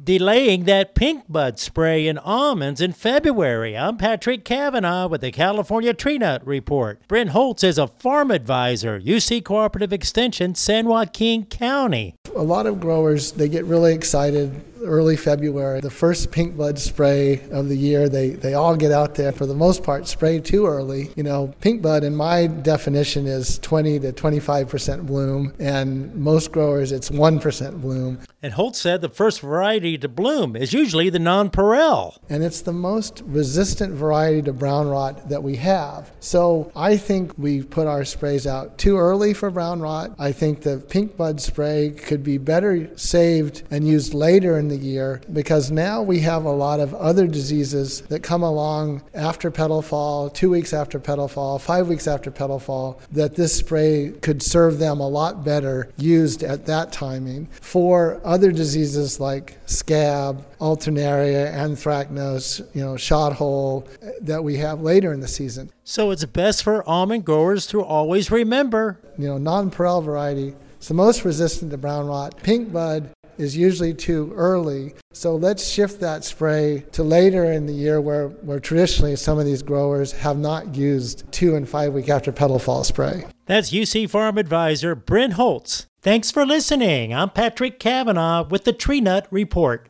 delaying that pink bud spray in almonds in February. I'm Patrick Cavanaugh with the California Tree Nut Report. Brent Holtz is a farm advisor, UC Cooperative Extension, San Joaquin County. A lot of growers, they get really excited early February. The first pink bud spray of the year, they all get out there, for the most part, spray too early. You know, pink bud, in my definition, is 20 to 25% bloom, and most growers, it's 1% bloom. And Holtz said the first variety to bloom is usually the nonpareil. And it's the most resistant variety to brown rot that we have. So I think we've put our sprays out too early for brown rot. I think the pink bud spray could be better saved and used later in the year, because now we have a lot of other diseases that come along after petal fall, 2 weeks after petal fall, 5 weeks after petal fall, that this spray could serve them a lot better used at that timing. For other diseases like scab, alternaria, anthracnose, shot hole that we have later in the season. So it's best for almond growers to always remember, nonpareil variety is the most resistant to brown rot. Pink bud is usually too early. So let's shift that spray to later in the year where traditionally some of these growers have not used 2 and 5 week after petal fall spray. That's UC Farm Advisor Brent Holtz. Thanks for listening. I'm Patrick Cavanaugh with the Tree Nut Report.